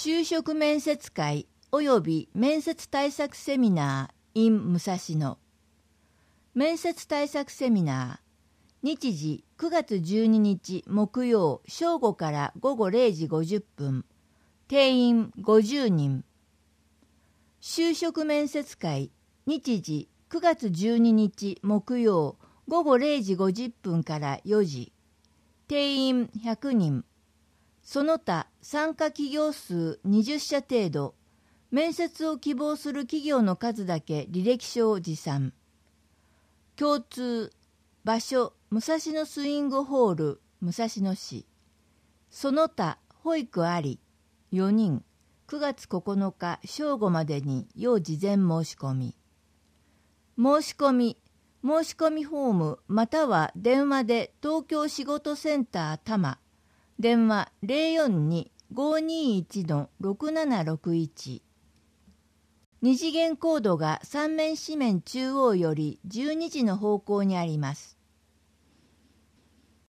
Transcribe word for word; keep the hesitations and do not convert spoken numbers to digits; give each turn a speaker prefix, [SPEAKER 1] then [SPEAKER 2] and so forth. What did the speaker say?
[SPEAKER 1] 就職面接会および面接対策セミナー in 武蔵野。面接対策セミナー、日時くがつじゅうににち木曜正午からごごれいじごじゅっぷん、定員ごじゅうにん。就職面接会、日時くがつじゅうににち木曜ごごれいじごじゅっぷんからよじ、定員ひゃくにん。その他参加企業数にじゅっしゃ程度、面接を希望する企業の数だけ履歴書を持参。共通、場所、武蔵野スイングホール、武蔵野市。その他保育あり、よにん、くがつここのか正午までに要事前申し込み。申し込み、申し込みフォームまたは電話で東京仕事センター多摩、電話 ゼロよんに ごにいち ろくななろくいち。二次元コードが三面四面中央よりじゅうにじの方向にあります。